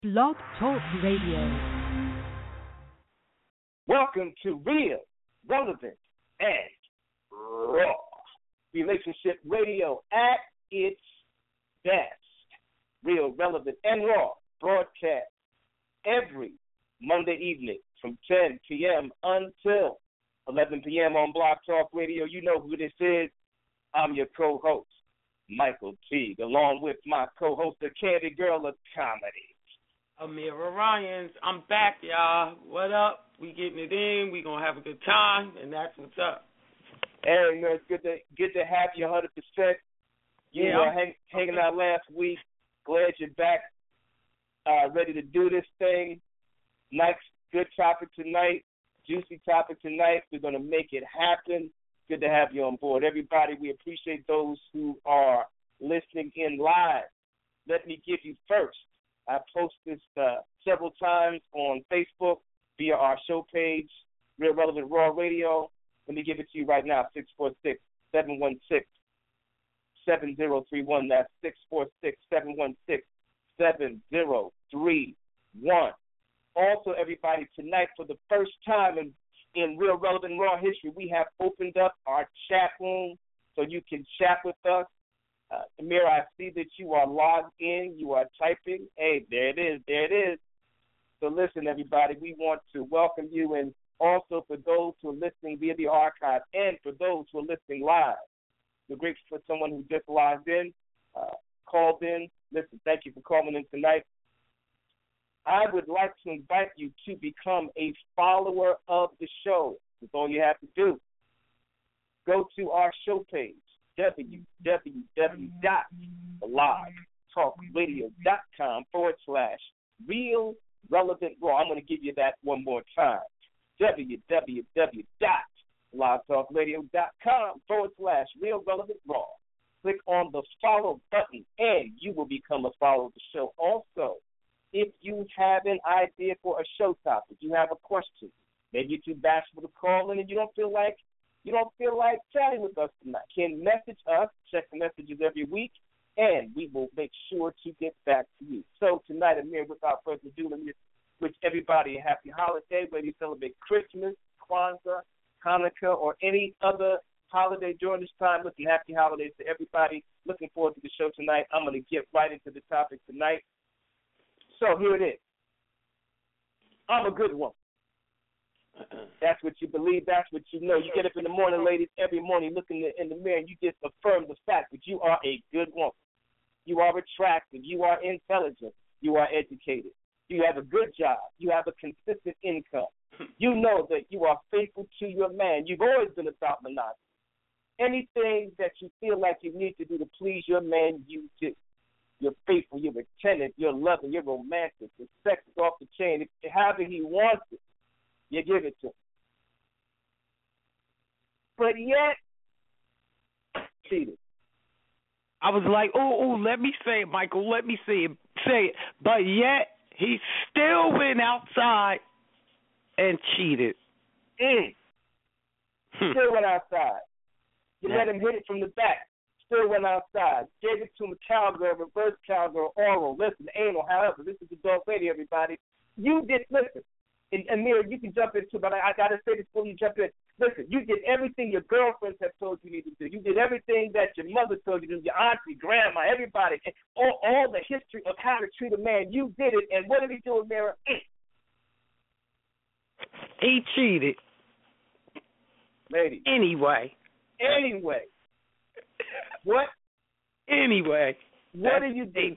Blog Talk Radio. Welcome to Real, Relevant, and Raw. Relationship radio at its best. Real, Relevant, and Raw broadcast every Monday evening from 10 p.m. until 11 p.m. on Blog Talk Radio. You know who this is. I'm your co-host, Michael Teague, along with my co-host, the Candy Girl of Comedy, Amira Ryans. I'm back, y'all. What up? We getting it in. We gonna have a good time, and that's what's up. Hey, man, it's good to have you 100%. You were hanging out last week. Glad you're back, ready to do this thing. Nice, good topic tonight, juicy topic tonight. We're gonna make it happen. Good to have you on board, everybody. We appreciate those who are listening in live. Let me give you first. I post this several times on Facebook via our show page, Real Relevant Raw Radio. Let me give it to you right now, 646-716-7031. That's 646-716-7031. Also, everybody, tonight for the first time in Real Relevant Raw history, we have opened up our chat room so you can chat with us. Amir, I see that you are logged in. You are typing. Hey, there it is. There it is. So listen, everybody, we want to welcome you, and also for those who are listening via the archive and for those who are listening live. We're grateful for someone who just logged in, called in. Listen, thank you for calling in tonight. I would like to invite you to become a follower of the show. That's all you have to do. Go to our show page, www.blogtalkradio.com/Real Relevant Raw. I'm going to give you that one more time. www.blogtalkradio.com/Real Relevant Raw. Click on the follow button and you will become a follower of the show. Also, if you have an idea for a show topic, you have a question, maybe you're too bashful to call in and you don't feel like chatting with us tonight, can message us, check the messages every week, and we will make sure to get back to you. So tonight, Amir, without further ado, let me wish everybody a happy holiday, whether you celebrate Christmas, Kwanzaa, Hanukkah, or any other holiday during this time. Listen, happy holidays to everybody. Looking forward to the show tonight. I'm going to get right into the topic tonight. So here it is. I'm a good woman. That's what you believe. That's what you know. You get up in the morning, ladies, every morning, look in the mirror, and you just affirm the fact that you are a good woman. You are attractive. You are intelligent. You are educated. You have a good job. You have a consistent income. You know that you are faithful to your man. You've always been about monogamy. Anything that you feel like you need to do to please your man, you do. You're faithful. You're attentive. You're loving. You're romantic. Your sex is off the chain. However he wants it, you give it to him. But yet, cheated. I was like, let me say it, Michael. Let me say it. But yet, he still went outside and cheated. Still went outside. You let him hit it from the back. Still went outside. Gave it to him, cowgirl, reverse cowgirl, oral, listen, anal, however. This is the dog lady, everybody. You did, listen. And Amir, you can jump into, but I got to say this before you jump in. Listen, you did everything your girlfriends have told you need to do. You did everything that your mother told you to do, your auntie, grandma, everybody, all the history of how to treat a man. You did it, and what did he do, Amir? He cheated. Lady. Anyway. What? Anyway. What do you do?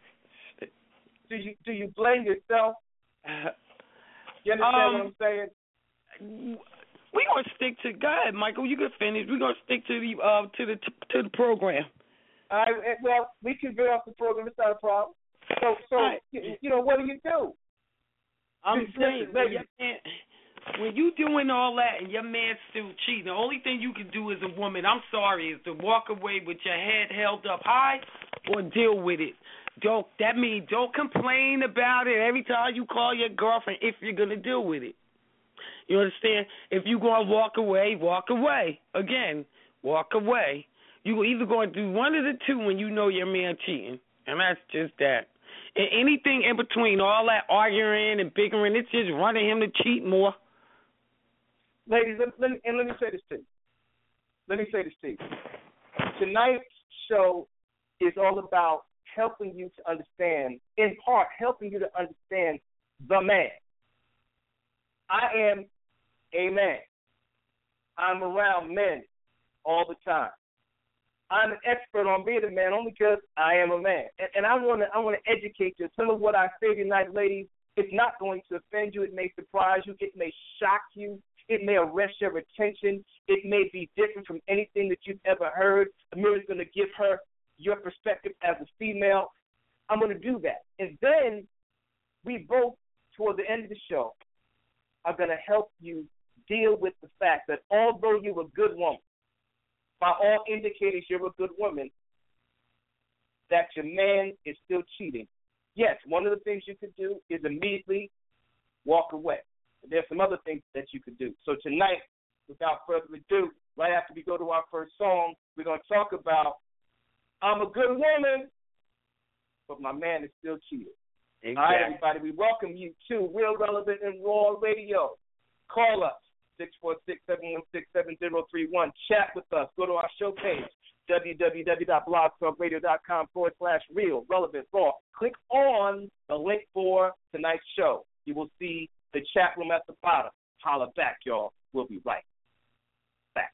Do you blame yourself? You understand what I'm saying? We're gonna stick to. Go ahead, Michael. You can finish. We're gonna stick to the program. Well, we can veer off the program. It's not a problem. So right. You know, what do you do? I'm saying, when you doing all that and your man's still cheating, the only thing you can do as a woman, I'm sorry, is to walk away with your head held up high or deal with it. Don't complain about it every time you call your girlfriend if you're going to deal with it. You understand? If you're going to walk away, walk away. Again, walk away. You're either going to do one of the two when you know your man cheating, and that's just that. And anything in between, all that arguing and bickering, it's just running him to cheat more. Ladies, let me say this to you. Tonight's show is all about helping you to understand, in part, helping you to understand the man. I am a man. I'm around men all the time. I'm an expert on being a man only because I am a man. And I want to educate you. Some of what I say tonight, ladies, it's not going to offend you. It may surprise you. It may shock you. It may arrest your attention. It may be different from anything that you've ever heard. Amira's going to give her your perspective as a female. I'm going to do that. And then we both, toward the end of the show, are going to help you deal with the fact that although you're a good woman, by all indicators you're a good woman, that your man is still cheating. Yes, one of the things you could do is immediately walk away. But there's some other things that you could do. So tonight, without further ado, right after we go to our first song, we're going to talk about I'm a good woman, but my man is still cheating. Exactly. All right, everybody, we welcome you to Real Relevant and Raw Radio. Call us, 646-716-7031. Chat with us. Go to our show page, www.blogtalkradio.com/Real Relevant Raw. Click on the link for tonight's show. You will see the chat room at the bottom. Holla back, y'all. We'll be right back.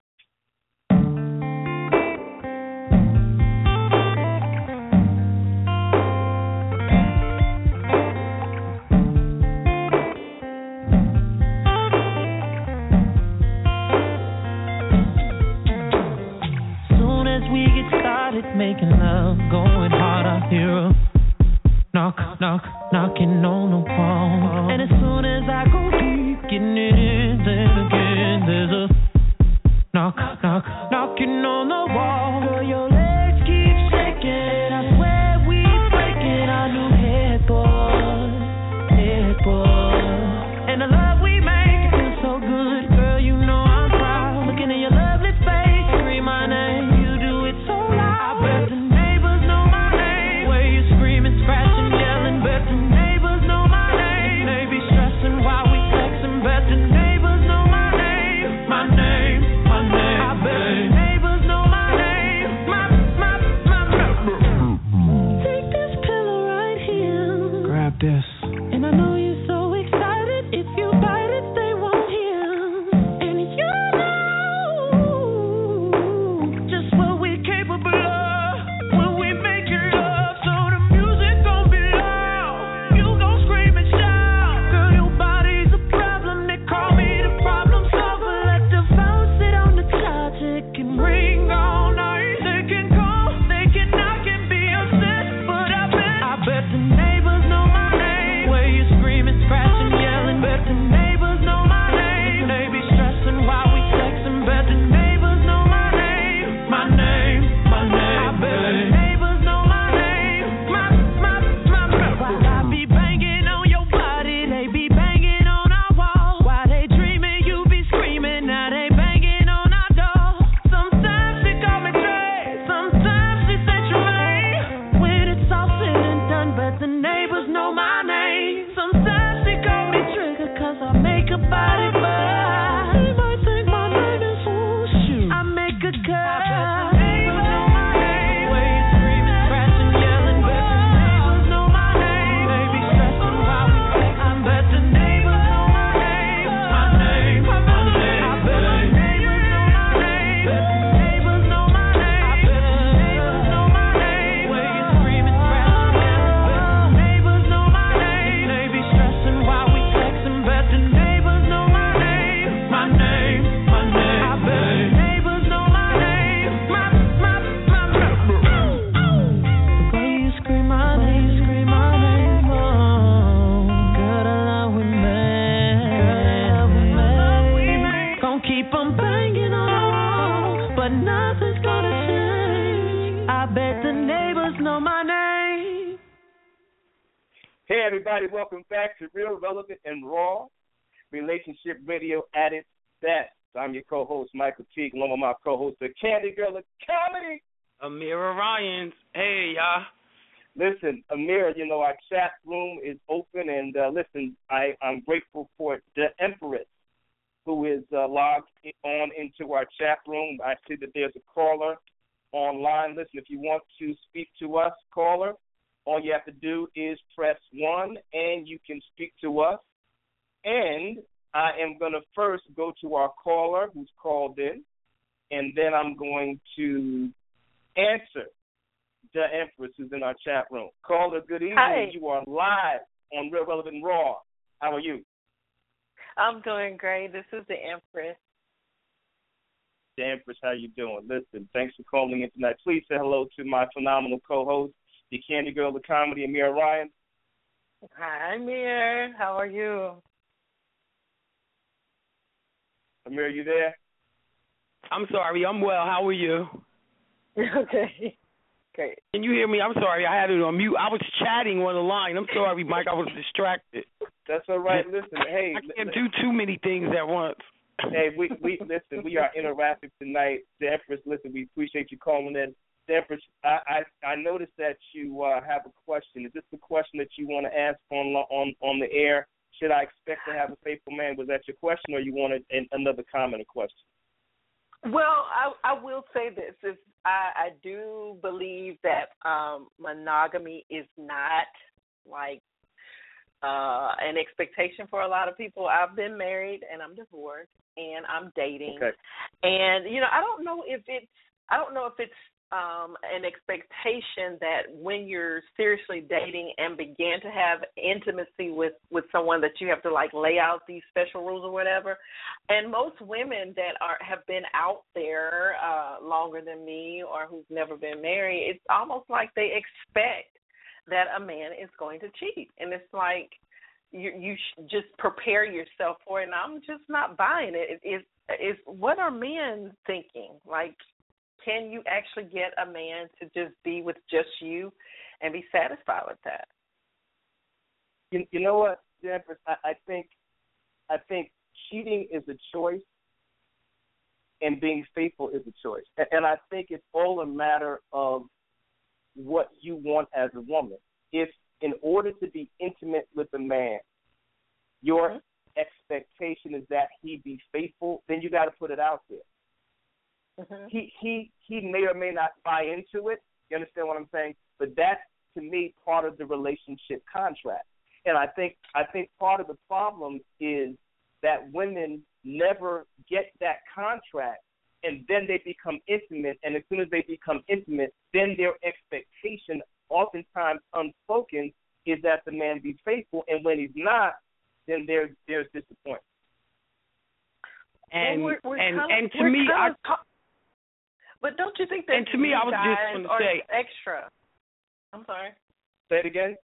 Soon as we get started making love, going hard, I hear a knock, knock, knocking on the wall. And as soon as I go deep, getting it in, then again, there's a knock, knock, knocking on the wall. Girl, your legs keep shaking, I swear we breaking our new headboard. And the love we make, it feels so good. Girl, you know I'm proud. Looking at your lovely face, scream my name. You do it so loud. I bet the neighbors know my name. Where you screaming, scratching, yelling, bet the neighbors know my name. They be stressing while we texting, bet the neighbors know my name. My name, my name. I bet the neighbors know my name. My name. Take this pillow right here. Grab this. And I know you're so excited. If you bite it, they won't hear. And you know just what we're capable of when we make it love. So the music gon' be loud. You gon' scream and shout. Girl, your body's a problem. They call me the problem solver. Let the phone sit on the charge. It can ring all night. They can call, they can knock and be upset. But I bet the neighbors know my name. Where you screaming, scratching, yelling, bet the neighbors know my name. They be stressing while we texting, bet the neighbors know my name. My name, my name. I bet the neighbors know my name. My While I be banging on your body, they be banging on our wall. While they dreaming, you be screaming, now they banging on our door. Sometimes she call me Trey, sometimes she say Tremaine. When it's all said and done, bet the neighbors know my name. Sometimes she call me Trigger, cause I make her body buzz. They might think my name is Shoot. I make a cut. I bet the neighbors know my name. Where you screaming, scratching, yelling, bet the neighbors know my name. They be stressing while we text. I bet the neighbors know my name. My name, my name. I bet the neighbors know my name. Bet the neighbors know my name. I bet the neighbors know my name. Where you screaming, scratching, yelling, bet the neighbors know my name. They be stressing while we texting, bet the neighbors know my name. My name, my name. I bet the neighbors know my name. My the way you scream my name, oh, girl, I love we make. Gon' keep 'em banging on, but nothing's gonna change. I bet the neighbors know my name. Hey, everybody, welcome back to Real Relevant and Raw, relationship radio at its best. I'm your co-host, Michael Teague, along with my co-host, the Candy Girl of Comedy. Amira Ryans. Hey, y'all. Listen, Amir, our chat room is open, and listen, I'm grateful for the Empress, who is logged on into our chat room. I see that there's a caller online. Listen, if you want to speak to us, caller, all you have to do is press 1, and you can speak to us. And I am going to first go to our caller who's called in, and then I'm going to answer the Empress who's in our chat room. Caller, good evening. Hi. You are live on Real Relevant Raw. How are you? I'm doing great. This is the Empress. The Empress, how you doing? Listen, thanks for calling in tonight. Please say hello to my phenomenal co-host, the Candy Girl of Comedy, Amir Ryan. Hi, Amir. How are you? Amir, you there? I'm sorry. I'm well. How are you? Okay. Great. Can you hear me? I'm sorry. I had it on mute. I was chatting on the line. I'm sorry, Mike. I was distracted. That's all right. Listen, hey. I can't do too many things at once. Hey, we listen, we are interactive tonight. The Empress, listen, we appreciate you calling in. The Empress, I noticed that you have a question. Is this the question that you want to ask on the air? Should I expect to have a faithful man? Was that your question, or you wanted another comment or question? Well, I will say this. I do believe that monogamy is not like an expectation for a lot of people. I've been married and I'm divorced and I'm dating. Okay. And I don't know if it's an expectation that when you're seriously dating and begin to have intimacy with someone that you have to like lay out these special rules or whatever. And most women that have been out there longer than me or who've never been married, it's almost like they expect that a man is going to cheat. And it's like you should just prepare yourself for it. And I'm just not buying it. It's what are men thinking? Like, can you actually get a man to just be with just you and be satisfied with that? You know what, Empress? I think cheating is a choice, and being faithful is a choice. And I think it's all a matter of what you want as a woman. If in order to be intimate with a man, your expectation is that he be faithful, then you got to put it out there. Mm-hmm. He may or may not buy into it. You understand what I'm saying? But that's, to me, part of the relationship contract. And I think part of the problem is that women never get that contract, and then they become intimate. And as soon as they become intimate, then their expectation, oftentimes unspoken, is that the man be faithful. And when he's not, then there's disappointment. And we're to me, but don't you think that and to me, I was just going to say extra? I'm sorry. Say it again.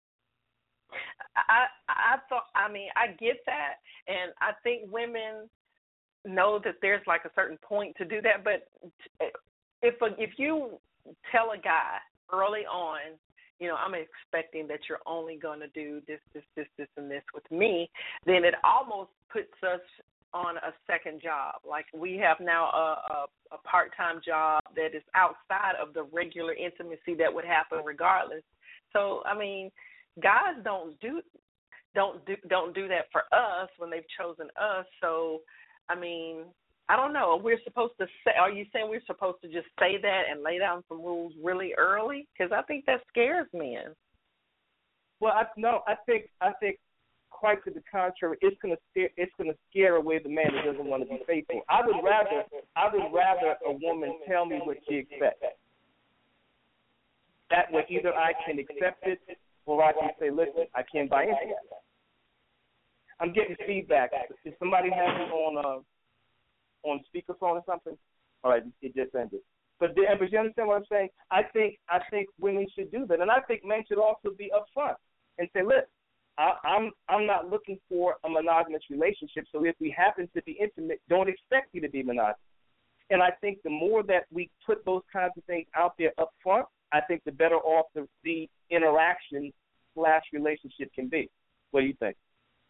I get that, and I think women know that there's like a certain point to do that. But if you tell a guy early on, I'm expecting that you're only going to do this, and this with me, then it almost puts us on a second job. Like we have now a part-time job that is outside of the regular intimacy that would happen regardless. So I mean, guys don't do that for us when they've chosen us. So I mean, I don't know. We're supposed to say. Are you saying we're supposed to just say that and lay down some rules really early? Because I think that scares men. Well, I think quite to the contrary. It's gonna scare away the man who doesn't want to be faithful. I would rather a woman tell me what she expects. That way, either I can accept it or I can say, listen, I can't buy into that. I'm getting feedback. Does somebody have me on speakerphone or something? All right, it just ended. But you understand what I'm saying? I think women should do that, and I think men should also be upfront and say, listen, I'm not looking for a monogamous relationship, so if we happen to be intimate, don't expect me to be monogamous. And I think the more that we put those kinds of things out there up front, I think the better off the interaction / relationship can be. What do you think?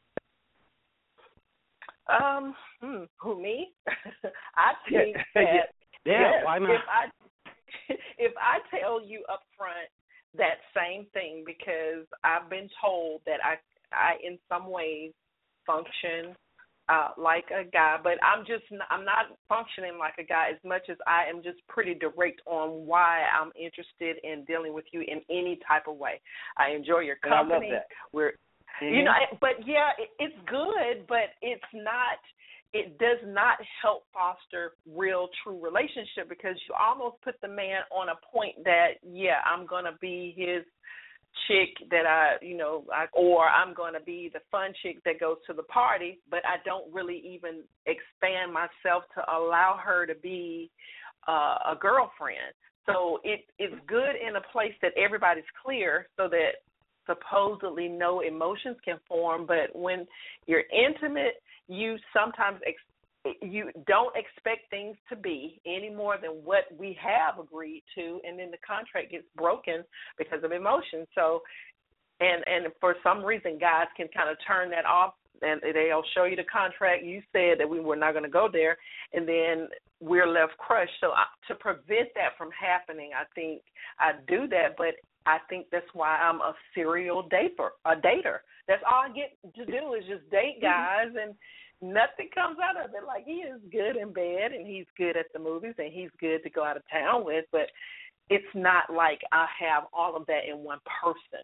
Who, me? I think that why not? if I tell you up front that same thing because I've been told that I in some ways function like a guy, but I'm not functioning like a guy as much as I am just pretty direct on why I'm interested in dealing with you in any type of way. I enjoy your company. I love that. You know, but yeah, it's good, but it's not. It does not help foster real, true relationship because you almost put the man on a point that, yeah, I'm gonna be his chick that or I'm going to be the fun chick that goes to the party, but I don't really even expand myself to allow her to be a girlfriend. So it's good in a place that everybody's clear so that supposedly no emotions can form, but when you're intimate, you sometimes you don't expect things to be any more than what we have agreed to, and then the contract gets broken because of emotion. So, and for some reason, guys can kind of turn that off, and they'll show you the contract. You said that we were not going to go there, and then we're left crushed. So to prevent that from happening, I think I do that, but I think that's why I'm a serial dater. That's all I get to do is just date guys, and nothing comes out of it. Like, he is good in bed, and he's good at the movies, and he's good to go out of town with, but it's not like I have all of that in one person.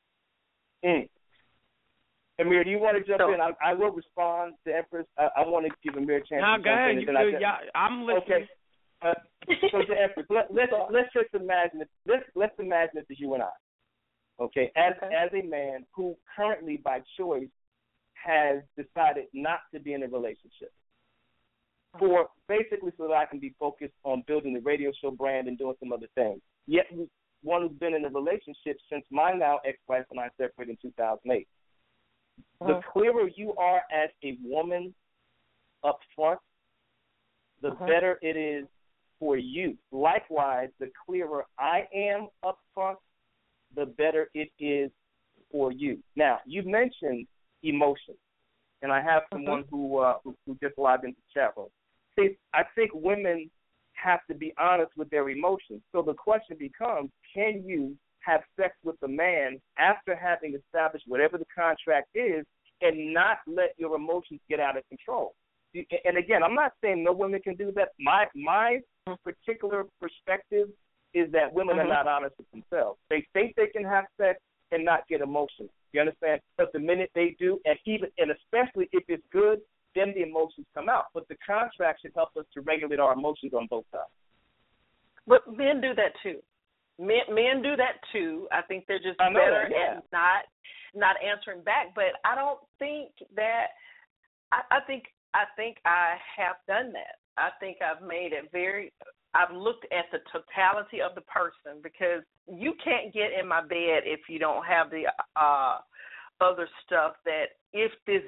Amir, do you want to jump in? I will respond to Empress. I want to give Amir a chance to go ahead. jump in. I'm listening. Okay. So to Empress, let's just imagine it. Let's imagine it as you and I. Okay, as a man who currently by choice has decided not to be in a relationship, for basically so that I can be focused on building the radio show brand and doing some other things. Yet one who's been in a relationship since my now ex-wife and I separated in 2008. The clearer you are as a woman up front, the better it is for you. Likewise, the clearer I am up front, the better it is for you. Now, you mentioned emotion, and I have someone who just logged into the chat room. See, I think women have to be honest with their emotions. So the question becomes, can you have sex with a man after having established whatever the contract is and not let your emotions get out of control? And again, I'm not saying no women can do that. My particular perspective is that women are not honest with themselves. They think they can have sex and not get emotions. You understand? But the minute they do, and especially if it's good, then the emotions come out. But the contract should help us to regulate our emotions on both sides. But men do that too. Men do that too. I think they're just better at not answering back. But I don't think that. I think I have done that. I think I've made it I've looked at the totality of the person, because you can't get in my bed if you don't have the other stuff that if this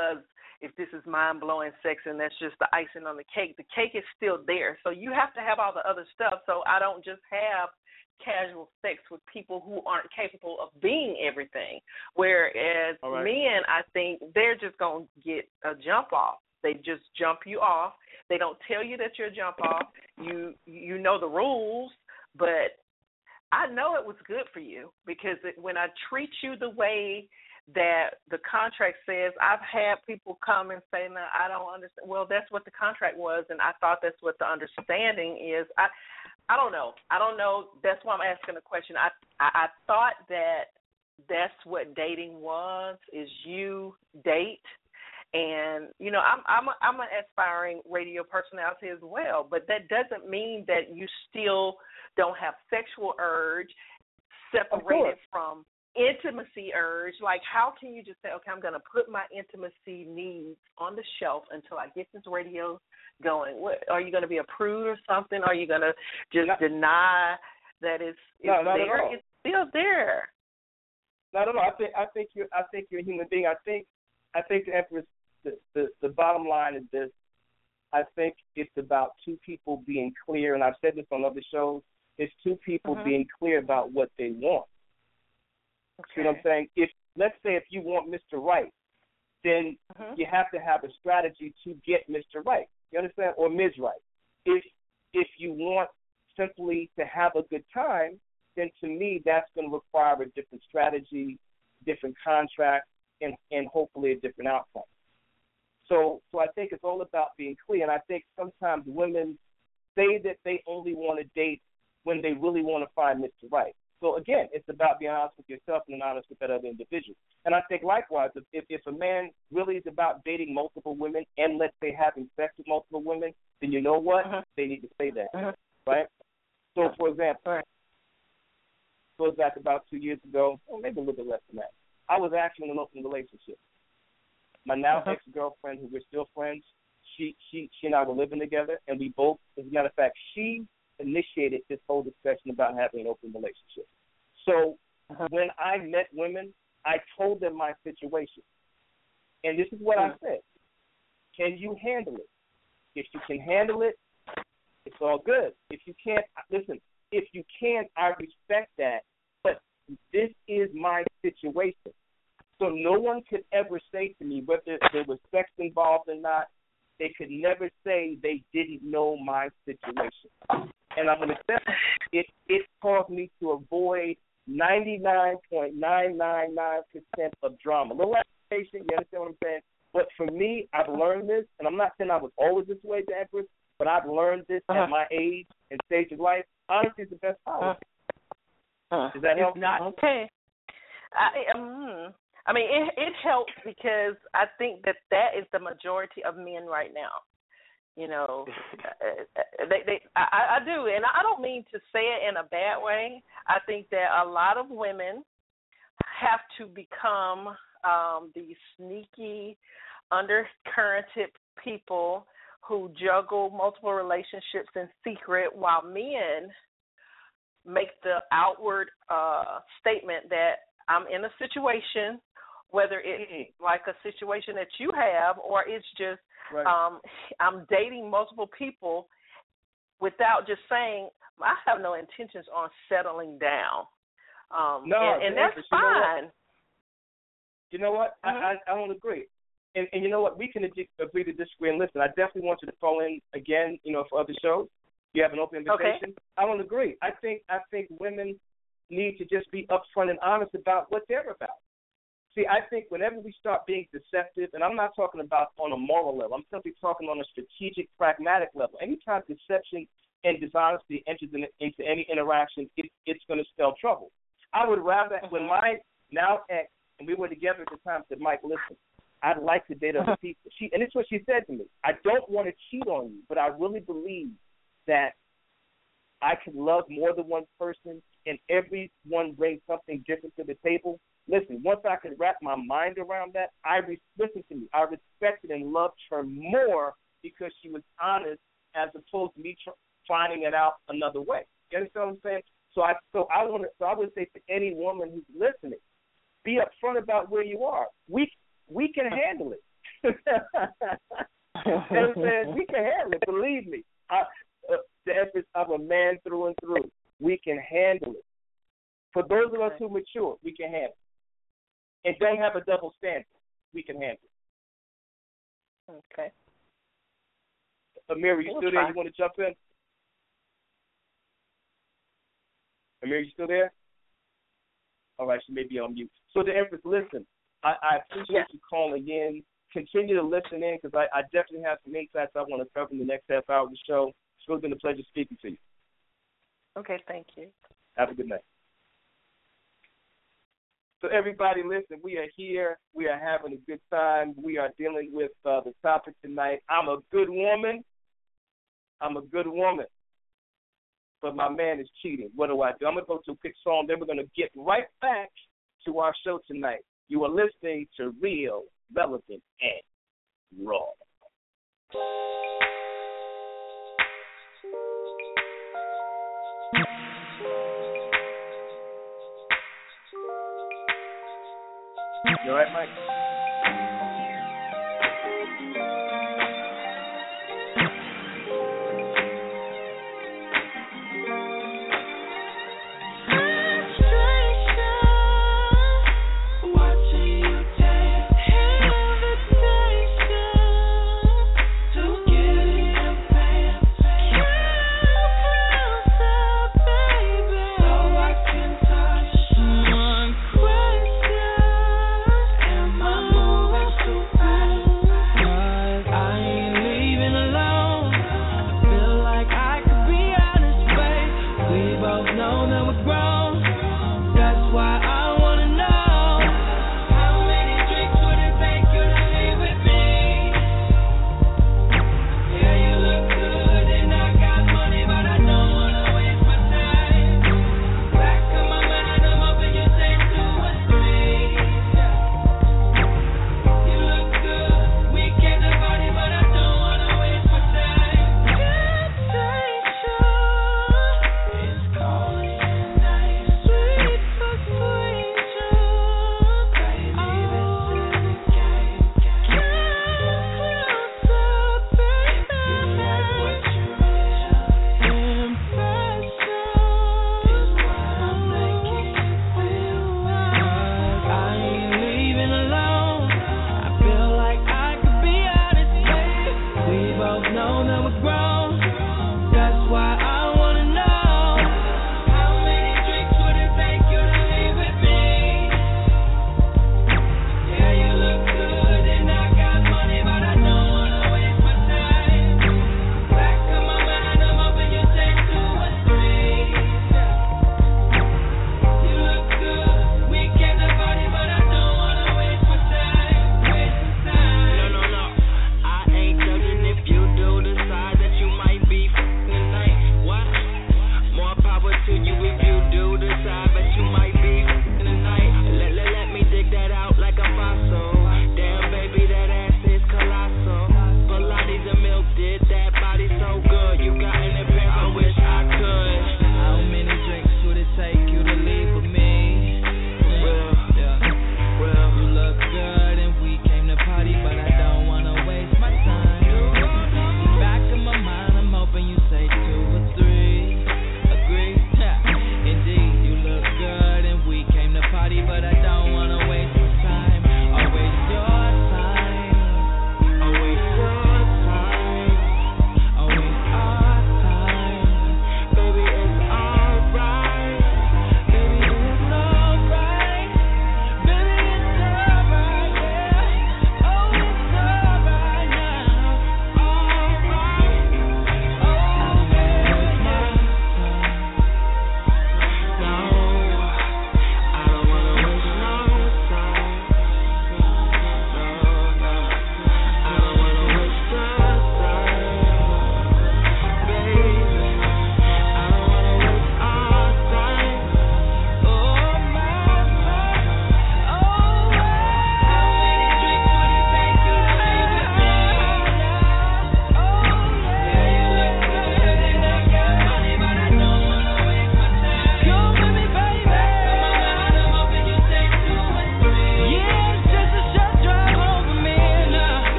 is mind-blowing sex and that's just the icing on the cake is still there. So you have to have all the other stuff. So I don't just have casual sex with people who aren't capable of being everything. Whereas men, I think they're just going to get a jump off. They just jump you off. They don't tell you that you're a jump off. You know the rules, but I know it was good for you, because when I treat you the way that the contract says, I've had people come and say, no, I don't understand. Well, that's what the contract was, and I thought that's what the understanding is. I don't know. That's why I'm asking the question. I thought that that's what dating was, is you date. And, I'm an aspiring radio personality as well, but that doesn't mean that you still don't have sexual urge separated from intimacy urge. Like, how can you just say, okay, I'm going to put my intimacy needs on the shelf until I get this radio going? What, are you going to be a prude or something? Are you going to just deny that it's there? It's still there. No. I think you're a human being. I think the Empress, the bottom line is this. I think it's about two people being clear, and I've said this on other shows. It's two people being clear about what they want. Okay. You know what I'm saying? Let's say if you want Mr. Right, then you have to have a strategy to get Mr. Right. You understand? Or Ms. Right. If you want simply to have a good time, then to me that's going to require a different strategy, different contract, and hopefully a different outcome. So I think it's all about being clear, and I think sometimes women say that they only want to date when they really want to find Mr. Right. So again, it's about being honest with yourself and honest with that other individual. And I think likewise, if a man really is about dating multiple women and let's say having sex with multiple women, then you know what? They need to say that, right? So for example, goes back about 2 years ago, or maybe a little bit less than that. I was actually in an open relationship. My now ex-girlfriend, who we're still friends, she and I were living together, and we both, as a matter of fact, she initiated this whole discussion about having an open relationship. So when I met women, I told them my situation. And this is what I said. Can you handle it? If you can handle it, it's all good. If you can't, listen, if you can't, I respect that. But this is my situation. So no one could ever say to me, whether there was sex involved or not, they could never say they didn't know my situation. And I'm going to say it caused me to avoid 99.999% of drama. A little application, you understand what I'm saying? But for me, I've learned this, and I'm not saying I was always this way, the Empress, but I've learned this at my age and stage of life. Honesty is the best policy. Does that help? Okay. I mean, it helps because I think that is the majority of men right now. You know, I do, and I don't mean to say it in a bad way. I think that a lot of women have to become these sneaky, undercurrented people who juggle multiple relationships in secret, while men make the outward statement that I'm in a situation, whether it's like a situation that you have or it's just I'm dating multiple people without just saying I have no intentions on settling down. And that's fine. You know what? I don't agree. And you know what? We can agree to disagree and listen. I definitely want you to call in again, for other shows. You have an open invitation. Okay. I don't agree. I think women need to just be upfront and honest about what they're about. See, I think whenever we start being deceptive, and I'm not talking about on a moral level, I'm simply talking on a strategic, pragmatic level. Anytime deception and dishonesty enters into any interaction, it's going to spell trouble. I would rather, when my now ex, and we were together at the time, said, Mike, listen, I'd like to date other people. And it's what she said to me. I don't want to cheat on you, but I really believe that I can love more than one person, and everyone brings something different to the table. Listen, once I could wrap my mind around that, listen to me. I respected and loved her more because she was honest, as opposed to me finding it out another way. You understand what I'm saying? So I would say to any woman who's listening, be upfront about where you are. We can handle it. You know what I'm saying? We can handle it. Believe me. The efforts of a man through and through. We can handle it. For those of us who mature, we can handle it. And don't have a double standard. We can handle it. Okay. Amir, you still there? You want to jump in? Amir, you still there? All right, she may be on mute. So the Empress, listen, I appreciate you calling in. Continue to listen in because I definitely have some insights I want to cover in the next half hour of the show. It's really been a pleasure speaking to you. Okay, thank you. Have a good night. So everybody, listen, we are here. We are having a good time. We are dealing with the topic tonight. I'm a good woman. But my man is cheating. What do I do? I'm going to go to a quick song. Then we're going to get right back to our show tonight. You are listening to Real, Relevant, and Raw. You all right, Mike?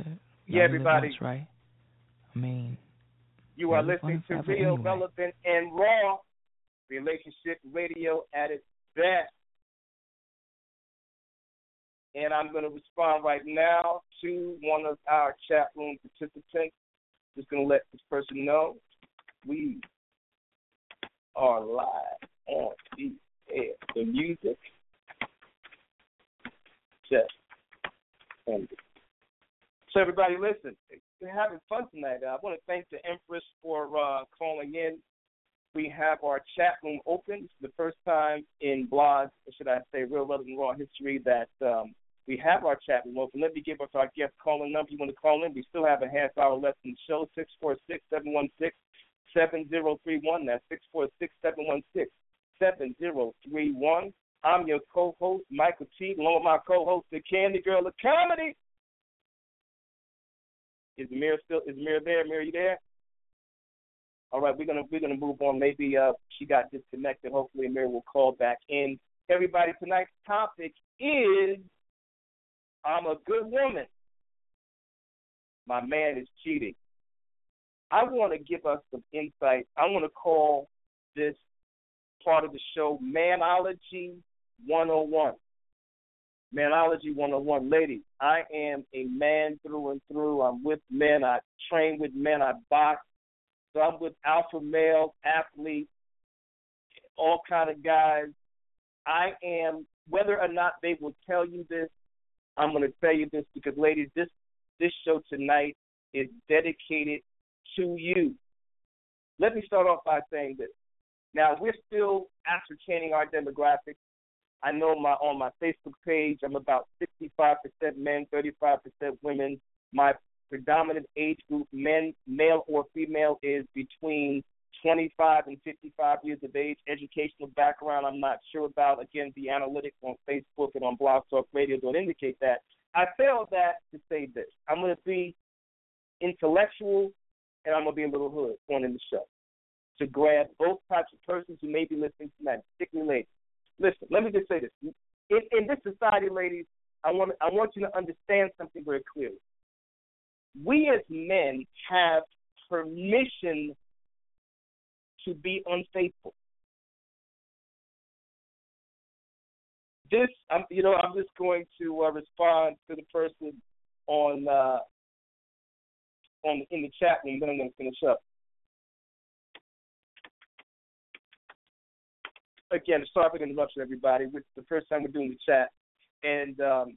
said. Yeah, everybody. Much, right? I mean, you are listening to Real, Relevant, and Raw, relationship radio at its best. And I'm going to respond right now to one of our chat room participants. Just going to let this person know we are live on the air. The music just ended. So everybody, listen, we're having fun tonight. I want to thank the Empress for calling in. We have our chat room open. It's the first time in Blog, or should I say Real Relevant Raw history, that we have our chat room open. Let me give us our guest calling number. You want to call in? We still have a half hour left in the show, 646-716-7031. That's 646-716-7031. I'm your co-host, Michael T., along with my co-host, the Candy Girl of Comedy. Is Amir there? Amir, you there? All right, we're gonna move on. Maybe she got disconnected. Hopefully Amir will call back in. Everybody, tonight's topic is I'm a good woman. My man is cheating. I want to give us some insight. I want to call this part of the show Manology 101. Manology 101. Ladies, I am a man through and through. I'm with men. I train with men. I box. So I'm with alpha male athletes, all kind of guys. I am, whether or not they will tell you this, I'm going to tell you this because, ladies, this show tonight is dedicated to you. Let me start off by saying this. Now, we're still ascertaining our demographics. I know on my Facebook page, I'm about 65% men, 35% women. My predominant age group, men, male or female, is between 25 and 55 years of age. Educational background, I'm not sure about. Again, the analytics on Facebook and on Blog Talk Radio don't indicate that. I say all that to say this. I'm going to be intellectual and I'm going to be a little hood on in the show to grab both types of persons who may be listening tonight, particularly ladies. Listen, let me just say this. In this society, ladies, I want you to understand something very clearly. We as men have permission to be unfaithful. I'm just going to respond to the person in the chat room. Then I'm going to finish up. Again, sorry for the interruption, everybody. It's the first time we're doing the chat, and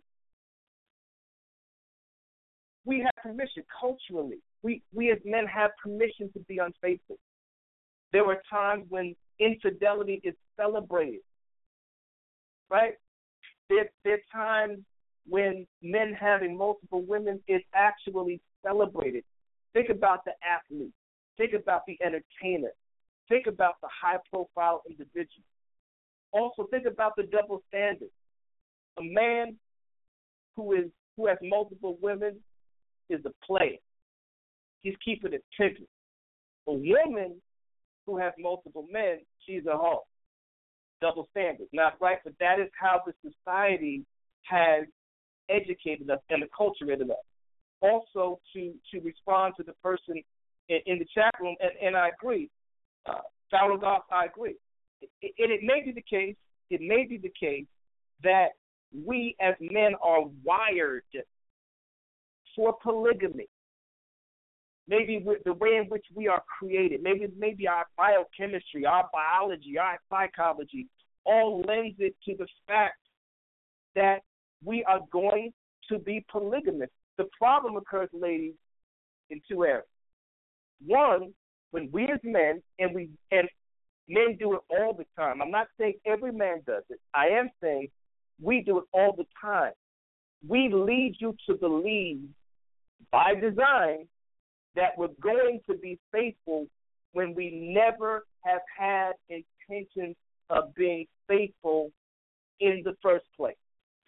we have permission culturally. We as men have permission to be unfaithful. There were times when infidelity is celebrated, right? There are times when men having multiple women is actually celebrated. Think about the athlete. Think about the entertainer. Think about the high-profile individual. Also, think about the double standard. A man who has multiple women is a player. He's keeping it pimping. A woman who has multiple men, she's a hoe. Double standard. Not right, but that is how the society has educated us and acculturated us. Also, to respond to the person in the chat room, and I agree, Farrell Goff, I agree. It may be the case. It may be the case that we as men are wired for polygamy. Maybe the way in which we are created. Maybe our biochemistry, our biology, our psychology all lends it to the fact that we are going to be polygamous. The problem occurs, ladies, in two areas. One, when we as men and men do it all the time. I'm not saying every man does it. I am saying we do it all the time. We lead you to believe, by design, that we're going to be faithful when we never have had intentions of being faithful in the first place.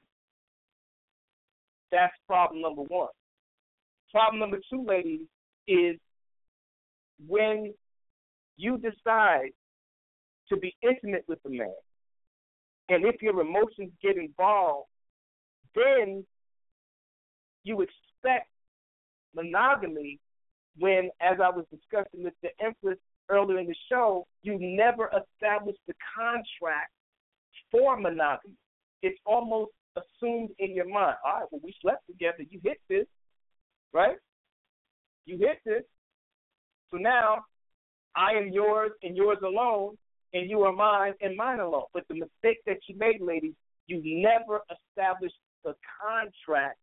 That's problem number one. Problem number two, ladies, is when you decide to be intimate with a man, and if your emotions get involved, then you expect monogamy when, as I was discussing with the Empress earlier in the show, you never established the contract for monogamy. It's almost assumed in your mind. All right, well, we slept together. You hit this, right? You hit this. So now I am yours and yours alone, and you are mine and mine alone. But the mistake that you made, ladies, you never established the contract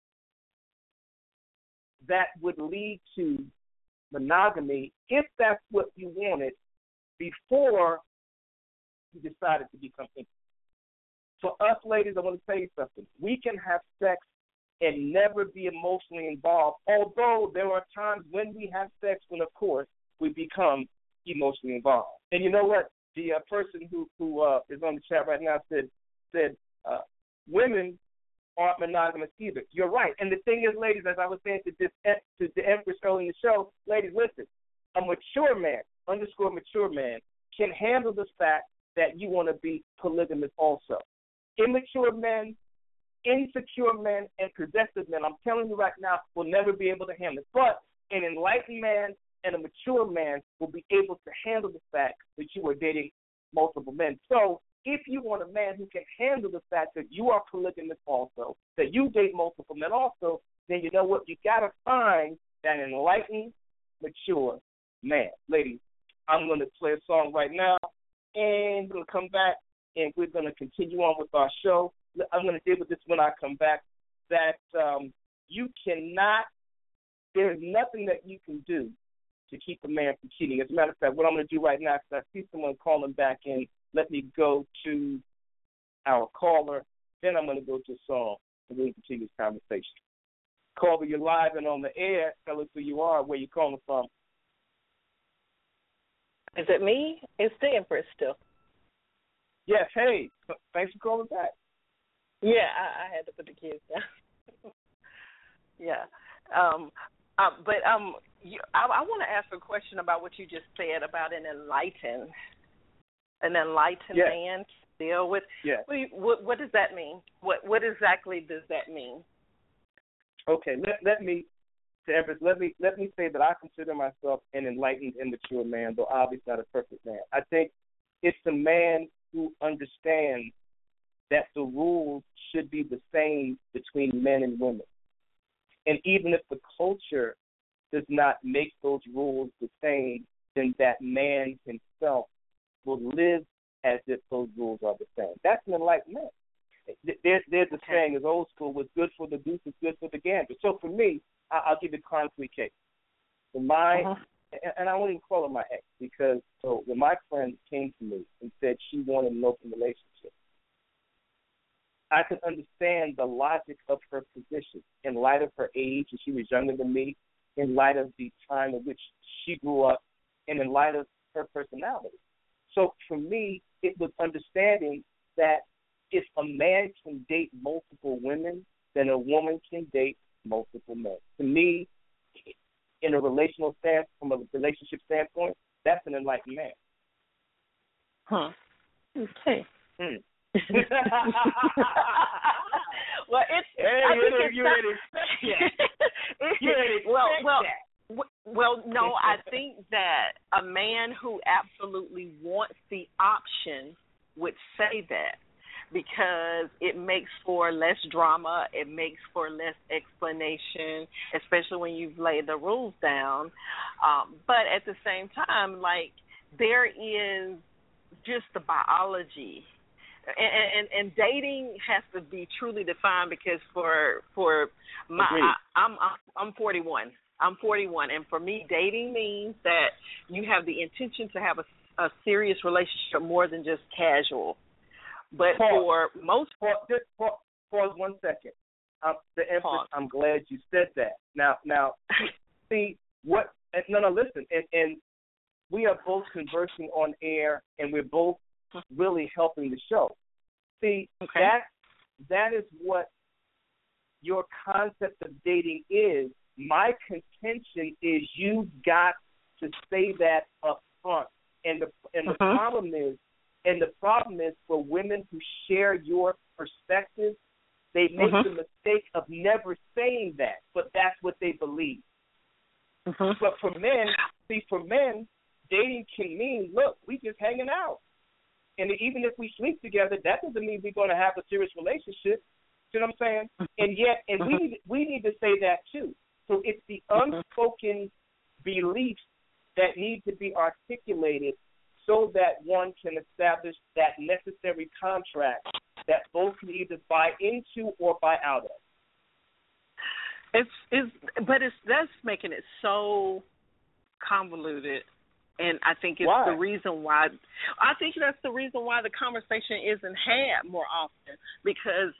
that would lead to monogamy, if that's what you wanted, before you decided to become intimate. For us, ladies, I want to tell you something. We can have sex and never be emotionally involved, although there are times when we have sex when, of course, we become emotionally involved. And you know what? The person who is on the chat right now said women aren't monogamous either. You're right. And the thing is, ladies, as I was saying to the Empress earlier in the show, ladies, listen, a mature man, _mature man, can handle the fact that you want to be polygamous also. Immature men, insecure men, and possessive men, I'm telling you right now, will never be able to handle it. But an enlightened man and a mature man will be able to handle the fact that you are dating multiple men. So if you want a man who can handle the fact that you are polygamous also, that you date multiple men also, then you know what? You got to find that enlightened, mature man. Ladies, I'm going to play a song right now, and we're going to come back, and we're going to continue on with our show. I'm going to deal with this when I come back, that you cannot, there's nothing that you can do to keep a man from cheating. As a matter of fact, what I'm going to do right now, because I see someone calling back in, let me go to our caller, then I'm going to go to a song, and we'll continue this conversation. Caller, you're live and on the air. Tell us who you are, where you're calling from. Is it me? It's the Empress still. Yes, hey, thanks for calling back. Yeah, I had to put the kids down. Yeah. I want to ask a question about what you just said about an enlightened man to deal with. Yeah. What does that mean? What exactly does that mean? Okay, let me say that I consider myself an enlightened, immature man, though obviously not a perfect man. I think it's a man who understands that the rules should be the same between men and women. And even if the culture does not make those rules the same, then that man himself will live as if those rules are the same. That's an enlightened man. There's a saying, is old school, what's good for the goose is good for the gander. So for me, I'll give you a concrete case. And I won't even call her my ex, because when my friend came to me and said she wanted an open relationship, I could understand the logic of her position in light of her age, and she was younger than me, in light of the time in which she grew up, and in light of her personality. So for me, it was understanding that if a man can date multiple women, then a woman can date multiple men. To me, from a relationship standpoint, that's an enlightened man. Huh. Okay. Well, no, I think that a man who absolutely wants the option would say that, because it makes for less drama, it makes for less explanation, especially when you've laid the rules down. But at the same time, like, there is just the biology. And dating has to be truly defined, because I'm 41. I'm 41, and for me, dating means that you have the intention to have a serious relationship more than just casual. But for most, pause 1 second. The Empress, I'm glad you said that. Now, see what? No, listen, and we are both conversing on air, and we're both really helping the show. See, that is what your concept of dating is. My contention is you've got to say that up front. And the problem is for women who share your perspective, They make the mistake of never saying that, but that's what they believe. But for men, dating can mean, look, we just hanging out. And even if we sleep together, that doesn't mean we're going to have a serious relationship. You know what I'm saying? And yet, we need to say that too. So it's the unspoken beliefs that need to be articulated so that one can establish that necessary contract that both can either buy into or buy out of. That's making it so convoluted, and I think it's why? The reason why. I think that's the reason why the conversation isn't had more often, because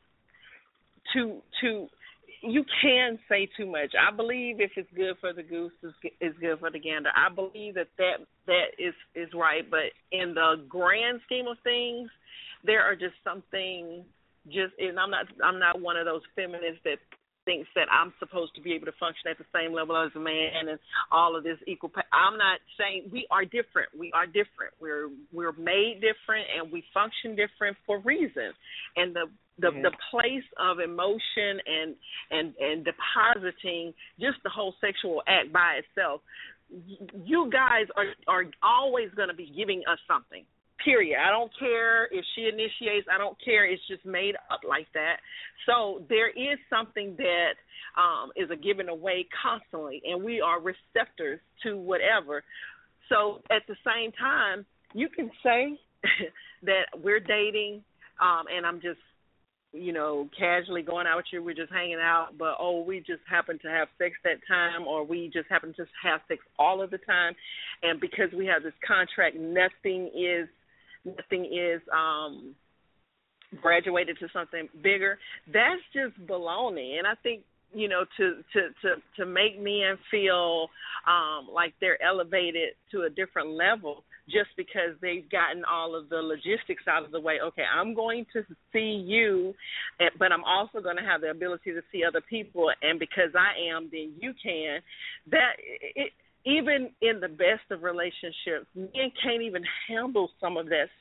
you can say too much. I believe if it's good for the goose, it's good for the gander. I believe that is right, but in the grand scheme of things, there are just some things. And I'm not one of those feminists that thinks that I'm supposed to be able to function at the same level as a man and all of this equal pay. I'm not saying we are different. We are different. We're made different, and we function different for reasons. And the place of emotion and depositing just the whole sexual act by itself, you guys are always going to be giving us something. Period. I don't care if she initiates. I don't care. It's just made up like that. So there is something that is a giving away constantly, and we are receptors to whatever. So at the same time, you can say that we're dating, and I'm just, casually going out with you. We're just hanging out, but we just happen to have sex that time, or we just happen to have sex all of the time, and because we have this contract, nothing is graduated to something bigger. That's just baloney. And I think, to make men feel like they're elevated to a different level just because they've gotten all of the logistics out of the way. Okay, I'm going to see you, but I'm also going to have the ability to see other people, and because I am, then you can. Even in the best of relationships, men can't even handle some of that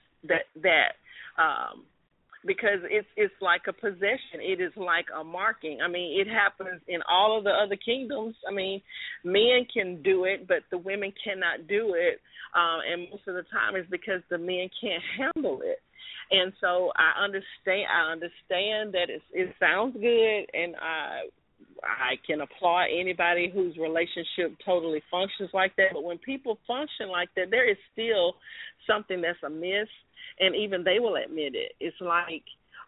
because it's like a possession. It is like a marking. I mean, it happens in all of the other kingdoms. I mean, men can do it, but the women cannot do it, and most of the time it's because the men can't handle it. And so I understand that it sounds good, and I can applaud anybody whose relationship totally functions like that. But when people function like that, there is still something that's amiss, and even they will admit it. It's like,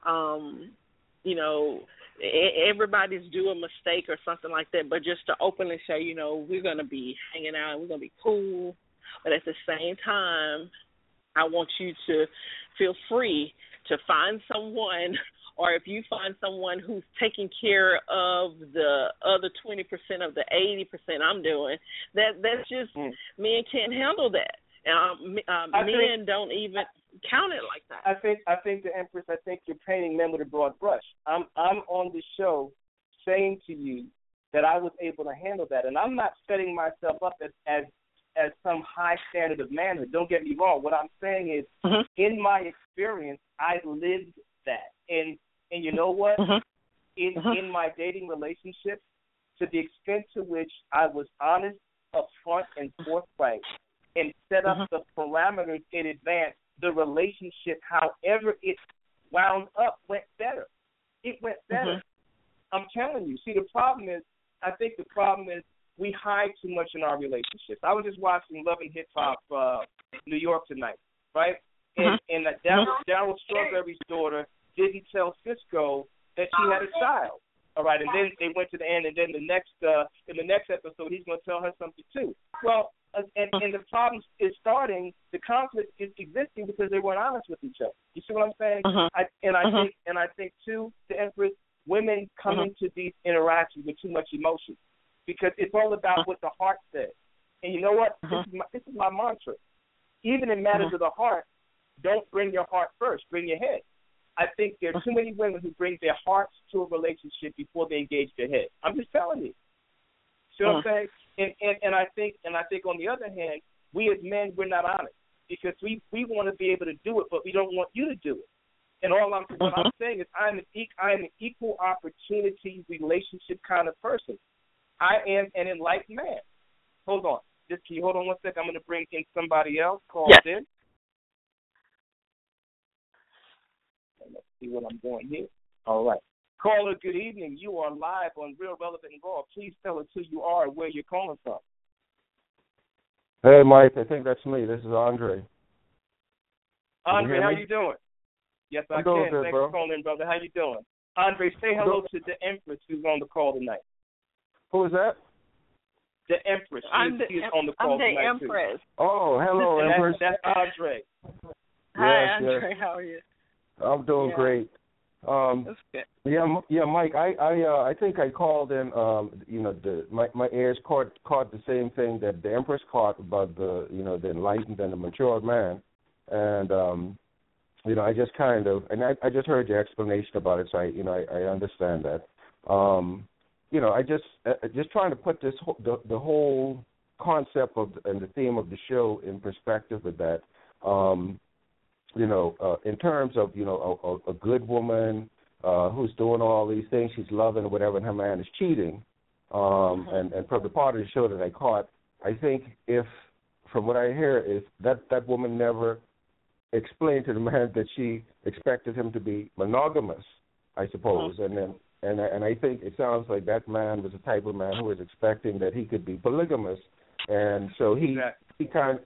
everybody's due a mistake or something like that, but just to openly say, we're going to be hanging out and we're going to be cool, but at the same time, I want you to feel free to find someone, or if you find someone who's taking care of the other 20% of the 80% I'm doing, that's just, men can't handle that. Men don't even count it like that. I think the Empress, you're painting men with a broad brush. I'm on the show saying to you that I was able to handle that, and I'm not setting myself up as some high standard of manhood. Don't get me wrong. What I'm saying is, in my experience, I lived that, and you know what? In my dating relationships, to the extent to which I was honest, upfront, and forthright, and set up the parameters in advance, the relationship, however it wound up, went better. It went better. I'm telling you. See, I think the problem is we hide too much in our relationships. I was just watching Love and Hip Hop New York tonight, right? And Daryl Strawberry's daughter didn't tell Cisco that she had a child. All right, and then they went to the end, and then in the next episode, he's going to tell her something too. Well, and the problem is starting. The conflict is existing because they weren't honest with each other. You see what I'm saying? I think too, the Empress, women come into these interactions with too much emotion because it's all about what the heart says. And you know what? This is my mantra. Even in matters of the heart, don't bring your heart first. Bring your head. I think there are too many women who bring their hearts to a relationship before they engage their head. I'm just telling you. See what I'm saying? And I think on the other hand, we as men, we're not honest because we want to be able to do it, but we don't want you to do it. And what I'm saying is I'm an equal opportunity relationship kind of person. I am an enlightened man. Hold on. Just can you hold on one second? I'm going to bring in somebody else called in. Let's see what I'm doing here. All right. Caller, good evening. You are live on Real Relevant and Raw. Please tell us who you are and where you're calling from. Hey, Mike. I think that's me. This is Andre. Andre, how you doing? Yes, I can. Good, Thanks bro. for calling in, brother. How you doing? Andre, say hello to the Empress who's on the call tonight. Who is that? The Empress. She's on the call tonight, I'm the Empress. Too. Oh, hello, Empress. That's Andre. Hi, Andre. How are you? I'm doing great. That's good. Yeah, Mike. I think I called in. My ears caught the same thing that the Empress caught about the enlightened and the mature man, and I just kind of I just heard your explanation about it, so I understand that. I just trying to put this the whole concept of and the theme of the show in perspective with that. In terms of a good woman who's doing all these things, she's loving or whatever, and her man is cheating. And from the part of the show that I caught, I think if from what I hear is that woman never explained to the man that she expected him to be monogamous, I suppose, and I think it sounds like that man was the type of man who was expecting that he could be polygamous, and so he kind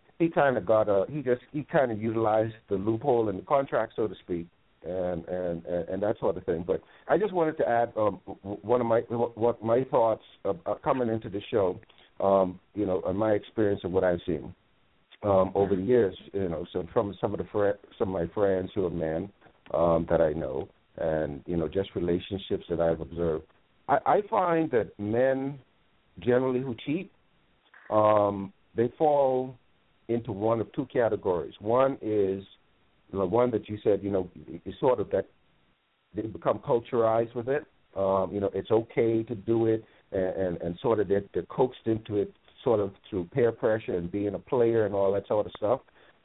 of utilized the loophole in the contract, so to speak, and that sort of thing. But I just wanted to add one of my thoughts coming into the show, and my experience of what I've seen over the years, so from some of my friends who are men that I know. And, just relationships that I've observed. I find that men generally who cheat, they fall into one of two categories. One is the one that you said, is sort of that they become culturalized with it. It's okay to do it, and sort of they're coaxed into it sort of through peer pressure and being a player and all that sort of stuff.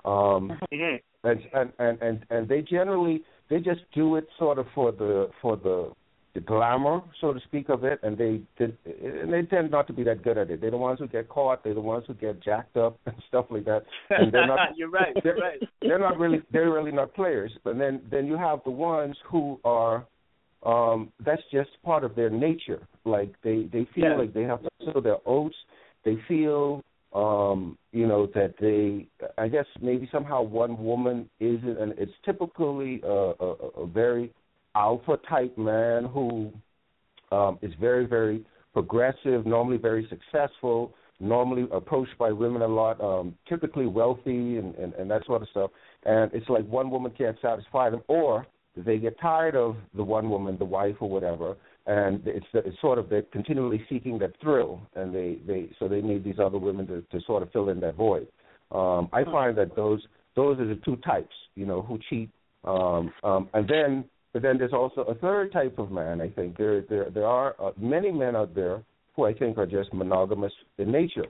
And they just do it sort of for the glamour, so to speak, of it, and they tend not to be that good at it. They're the ones who get caught. They're the ones who get jacked up and stuff like that. And they're not. You're right. They're really not players. But then you have the ones who are. That's just part of their nature. Like they feel like they have to sow their oats. They feel. That they, I guess maybe somehow one woman isn't, and it's typically a very alpha type man who is very, very progressive, normally very successful, normally approached by women a lot, typically wealthy and that sort of stuff. And it's like one woman can't satisfy them, or they get tired of the one woman, the wife or whatever, and it's sort of they're continually seeking that thrill, and so they need these other women to sort of fill in that void. I find that those are the two types, who cheat, but then there's also a third type of man. I think there are many men out there who I think are just monogamous in nature,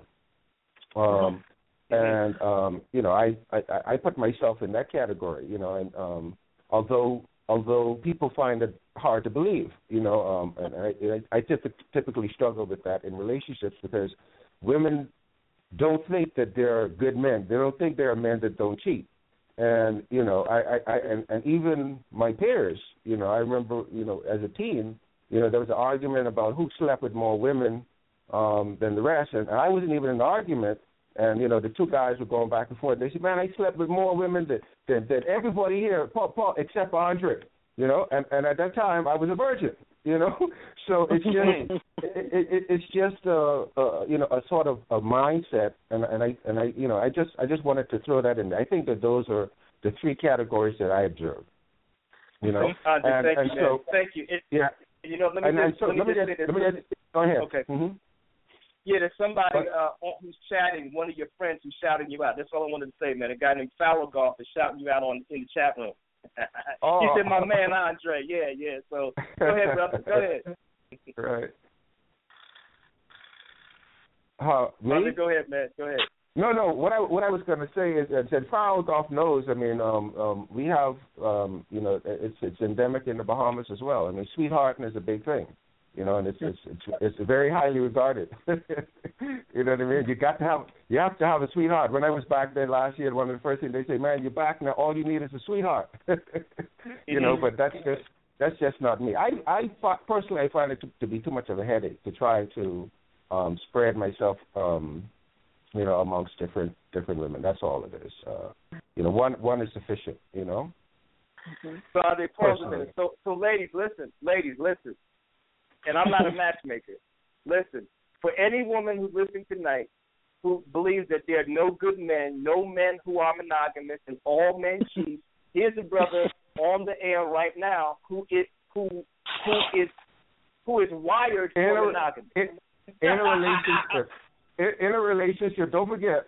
and I put myself in that category, and although people find it hard to believe, and I typically struggle with that in relationships because women don't think that they're good men. They don't think there are men that don't cheat. And, and even my peers, I remember, as a teen, there was an argument about who slept with more women than the rest. And I wasn't even in the argument. And, the two guys were going back and forth. They said, man, I slept with more women than everybody here, Paul, except Andre, And at that time, I was a virgin, So it's just a sort of a mindset, and I just wanted to throw that in there. I think that those are the three categories that I observe. Andre, thank you. Let me just go ahead. Okay. Mm-hmm. Yeah, there's somebody who's chatting, one of your friends who's shouting you out. That's all I wanted to say, man. A guy named Farrell Golf is shouting you out in the chat room. He said, my man, Andre. Yeah. So go ahead, brother. Go ahead. Right. Andre, go ahead, man. Go ahead. No. What I was going to say is that Foul Golf knows. I mean, we have, it's endemic in the Bahamas as well. I mean, sweethearting is a big thing, and it's very highly regarded. You know what I mean? You have to have a sweetheart. When I was back there last year, one of the first things they say, man, you're back now. All you need is a sweetheart. But that's just not me. Personally, I find it to be too much of a headache to try to spread myself. Amongst different women. That's all it is. One is sufficient. So they pause a minute. So ladies, listen. And I'm not a matchmaker. Listen, for any woman who's listening tonight who believes that there are no good men, no men who are monogamous, and all men cheat, here's a brother on the air right now who is wired for monogamy. In a relationship. In a relationship, don't forget.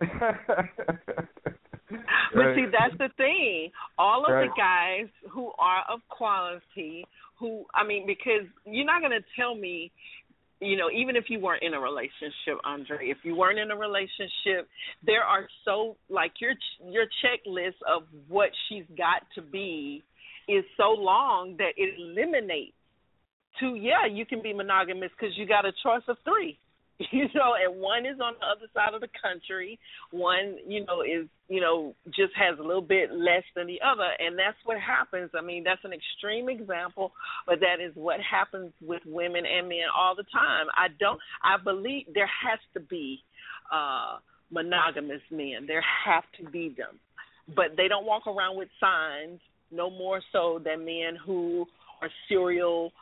But see, that's the thing. All of the guys who are of quality, because you're not going to tell me, even if you weren't in a relationship, Andre, if you weren't in a relationship, there are your checklist of what she's got to be is so long that it eliminates you can be monogamous because you got a choice of 3. And one is on the other side of the country. One, is, just has a little bit less than the other. And that's what happens. I mean, that's an extreme example, but that is what happens with women and men all the time. I believe there has to be monogamous men. There have to be them. But they don't walk around with signs, no more so than men who are serial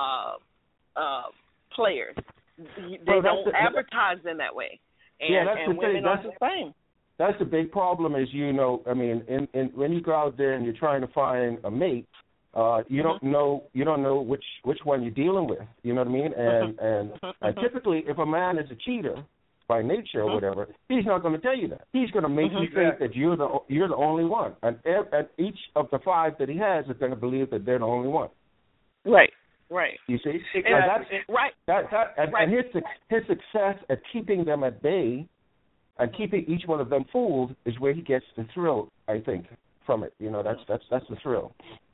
players. They don't advertise them that way. And women are the same. That's the big problem is, when you go out there and you're trying to find a mate, you don't know which one you're dealing with. You know what I mean? And typically, if a man is a cheater by nature or whatever, he's not going to tell you that. He's going to make you think that you're the only one. And each of the 5 that he has is going to believe that they're the only one. Right. Right. You see? Exactly. And his success at keeping them at bay and keeping each one of them fooled is where he gets the thrill, I think, from it. That's the thrill.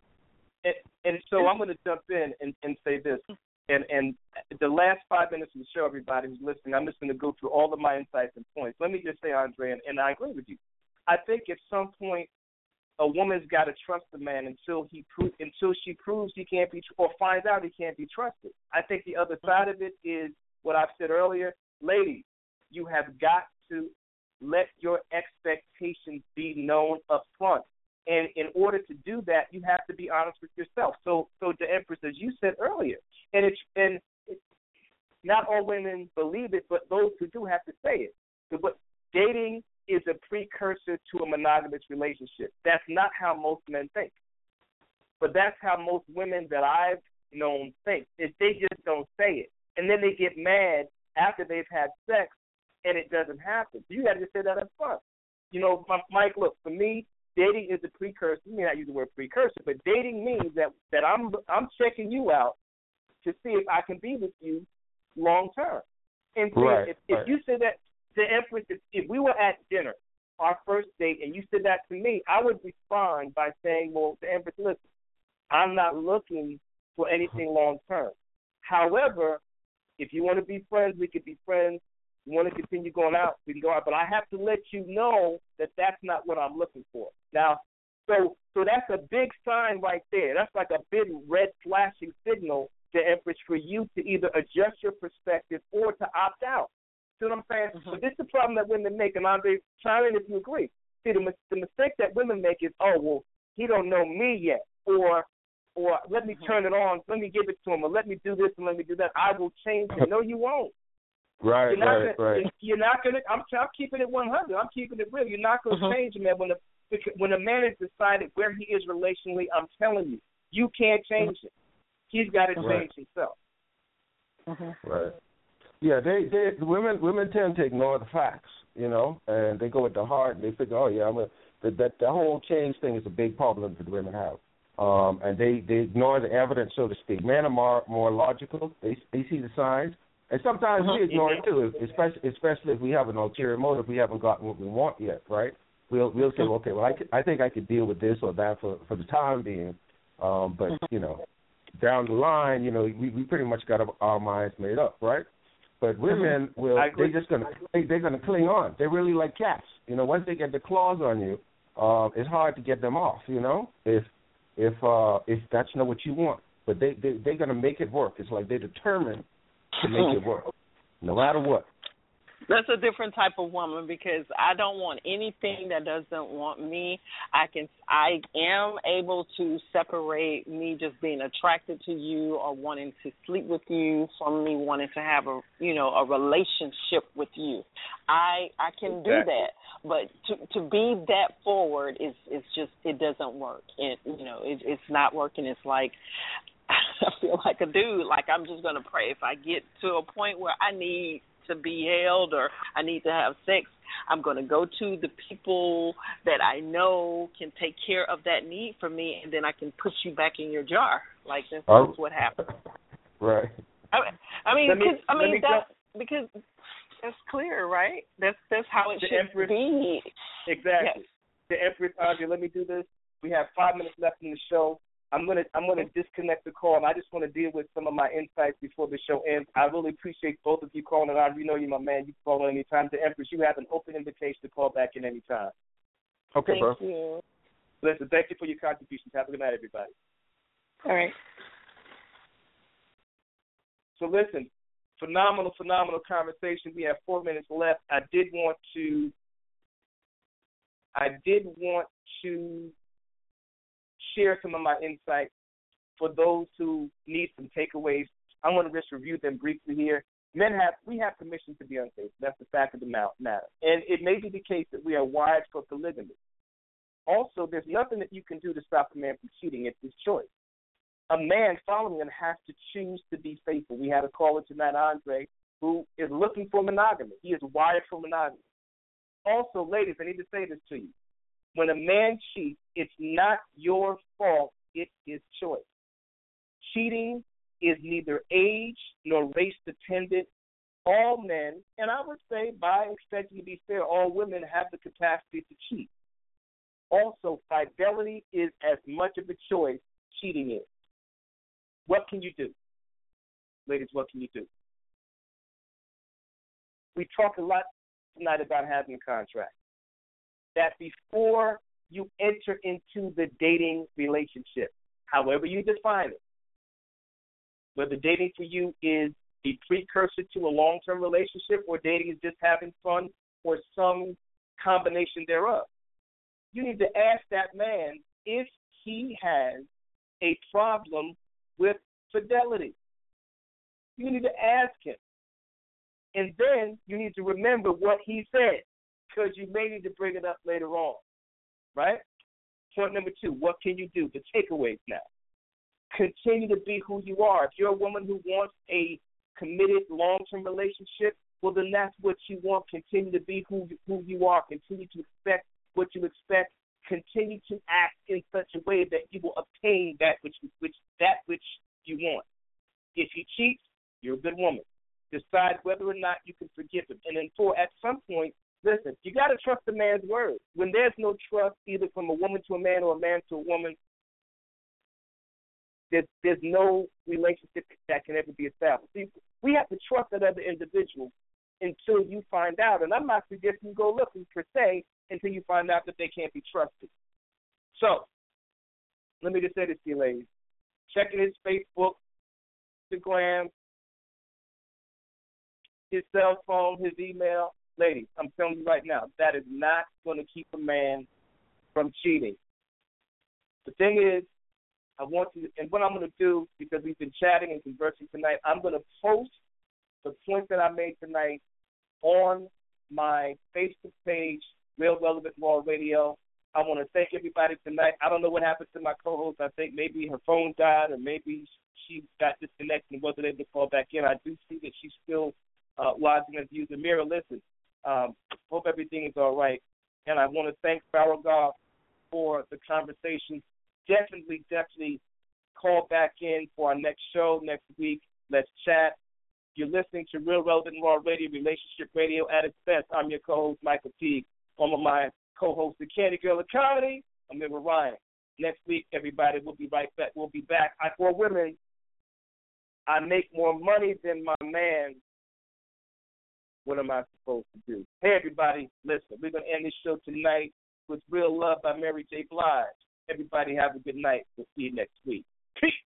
And so I'm going to jump in and say this. And the last 5 minutes of the show, everybody who's listening, I'm just going to go through all of my insights and points. Let me just say, Andre, and I agree with you. I think at some point, a woman's got to trust the man until she proves he can't be, or finds out he can't be trusted. I think the other side of it is what I've said earlier. Ladies, you have got to let your expectations be known up front. And in order to do that, you have to be honest with yourself. So the Empress, as you said earlier, and not all women believe it, but those who do have to say it. But dating is a precursor to a monogamous relationship. That's not how most men think. But that's how most women that I've known think. They just don't say it. And then they get mad after they've had sex and it doesn't happen. You got to say that up front. Mike, look, for me, dating is a precursor. You may not use the word precursor, but dating means that I'm checking you out to see if I can be with you long term. And so if you say that, the Empress, if we were at dinner, our first date, and you said that to me, I would respond by saying, well, the Empress, listen, I'm not looking for anything long term. However, if you want to be friends, we could be friends. If you want to continue going out, we can go out. But I have to let you know that that's not what I'm looking for. Now, so that's a big sign right there. That's like a big red flashing signal, the Empress, for you to either adjust your perspective or to opt out. See what I'm saying? But this is the problem that women make, and Andre, chime in if you agree. See, the mistake that women make is, oh, well, he don't know me yet, or let me turn it on, let me give it to him, or let me do this and let me do that. I will change it. No, you won't. Right. You're not going to, I'm keeping it 100. I'm keeping it real. You're not going to change a man. When a man has decided where he is relationally, I'm telling you, you can't change it. He's got to change himself. Right. Yeah, women tend to ignore the facts, and they go with the heart, and they figure, oh yeah, that whole change thing is a big problem that women have, and they ignore the evidence, so to speak. Men are more logical. They see the signs, And sometimes we ignore it too, especially if we have an ulterior motive. We haven't gotten what we want yet, right? We'll say, okay, well, I think I could deal with this or that for the time being, but down the line, we pretty much got our minds made up, right? But women they're gonna cling on. They're really like cats. Once they get the claws on you, it's hard to get them off. If that's not what you want, but they're gonna make it work. It's like they're determined to make it work, no matter what. That's a different type of woman because I don't want anything that doesn't want me. I am able to separate me just being attracted to you or wanting to sleep with you from me wanting to have a relationship with you. I can do that, but to be that forward is just, it doesn't work. It's not working. It's like I feel like a dude. Like I'm just gonna pray if I get to a point where I need to be held or I need to have sex, I'm going to go to the people that I know can take care of that need for me, and then I can put you back in your jar. Like that's what happened. Right. Because that's clear, right? That's how it should be. Exactly. Yes. The Empress, Andre, let me do this. We have 5 minutes left in the show. I'm gonna disconnect the call, and I just want to deal with some of my insights before the show ends. I really appreciate both of you calling on. You know you're my man. You can call on any time. The Empress, you have an open invitation to call back in any time. Okay, bro. Thank you. Listen, thank you for your contributions. Have a good night, everybody. All right. So listen, phenomenal conversation. We have 4 minutes left. I did want to share some of my insights for those who need some takeaways. I want to just review them briefly here. We have permission to be unfaithful. That's the fact of the matter. And it may be the case that we are wired for polygamy. Also, there's nothing that you can do to stop a man from cheating. It's his choice. A man following him has to choose to be faithful. We had a caller tonight, Andre, who is looking for monogamy. He is wired for monogamy. Also, ladies, I need to say this to you. When a man cheats, it's not your fault. It's his choice. Cheating is neither age nor race dependent. All men, and I would say by extension to be fair, all women have the capacity to cheat. Also, fidelity is as much of a choice cheating is. What can you do? Ladies, what can you do? We talk a lot tonight about having a contract. That before you enter into the dating relationship, however you define it, whether dating for you is the precursor to a long-term relationship or dating is just having fun or some combination thereof, you need to ask that man if he has a problem with fidelity. You need to ask him. And then you need to remember what he said, because you may need to bring it up later on, right? Point number 2, what can you do? The takeaways now. Continue to be who you are. If you're a woman who wants a committed long-term relationship, well, then that's what you want. Continue to be who you are. Continue to expect what you expect. Continue to act in such a way that you will obtain that which you want. If he cheats, you're a good woman. Decide whether or not you can forgive him. And then 4, at some point, listen, you got to trust the man's word. When there's no trust either from a woman to a man or a man to a woman, there's no relationship that can ever be established. See, we have to trust that other individual until you find out. And I'm not suggesting you go looking per se until you find out that they can't be trusted. So, let me just say this to you, ladies. Checking his Facebook, Instagram, his cell phone, his email. Ladies, I'm telling you right now, that is not going to keep a man from cheating. The thing is, I want you, and what I'm going to do, because we've been chatting and conversing tonight, I'm going to post the points that I made tonight on my Facebook page, Real Relevant Raw Radio. I want to thank everybody tonight. I don't know what happened to my co-host. I think maybe her phone died or maybe she got disconnected and wasn't able to call back in. I do see that she's still lodging as user. Mira, listen, hope everything is all right. And I want to thank Farrell Goff for the conversation. Definitely call back in for our next show next week. Let's chat. You're listening to Real Relevant Raw Radio, Relationship Radio at its best. I'm your co-host, Michael T. Home of my co-host, the Candy Girl of Comedy. I'm in with Ryan. Next week, everybody, we'll be right back. We'll be back. For women, I make more money than my man. What am I supposed to do? Hey, everybody, listen, we're going to end this show tonight with Real Love by Mary J. Blige. Everybody have a good night. We'll see you next week. Peace.